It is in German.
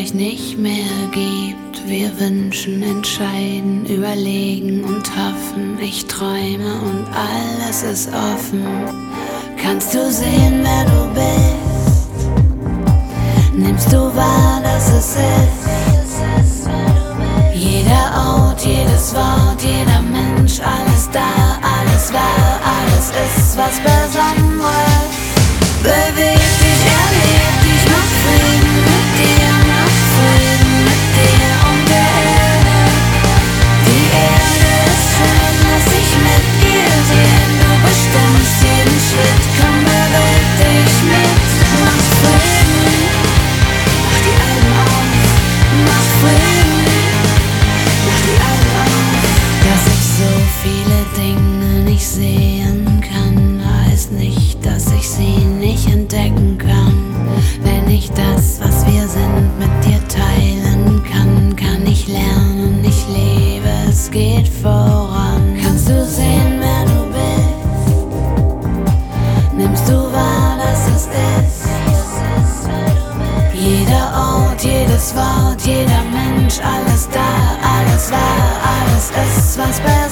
gleich nicht mehr gibt. Wir wünschen, entscheiden, überlegen und hoffen. Ich träume und alles ist offen. Kannst du sehen, wer du bist? Nimmst du wahr, dass es ist? Jeder Ort, jedes Wort, jeder Mensch, alles da, alles wahr, alles ist was Besonderes. Beweg dich, erleb dich, mach Frieden mit dir, mach Frieden mit dir und der Erde. Die Erde ist schön, lass dich mit ihr sehen. Du bestimmst jeden Schritt, komm, beweg dich mit. Mach Frieden, mach die Augen auf, mach Frieden, mach die Augen auf. Dass ich so viele Dinge nicht sehen kann, heißt nicht, dass ich sie nicht entdecken kann. Wenn ich das, was wir sind, mit dir teilen kann, kann ich lernen, ich lebe, es geht voran. Kannst du sehen, wer du bist? Nimmst du wahr, dass es ist? Jeder Ort, jedes Wort, jeder Mensch, alles da, alles wahr, alles ist was bei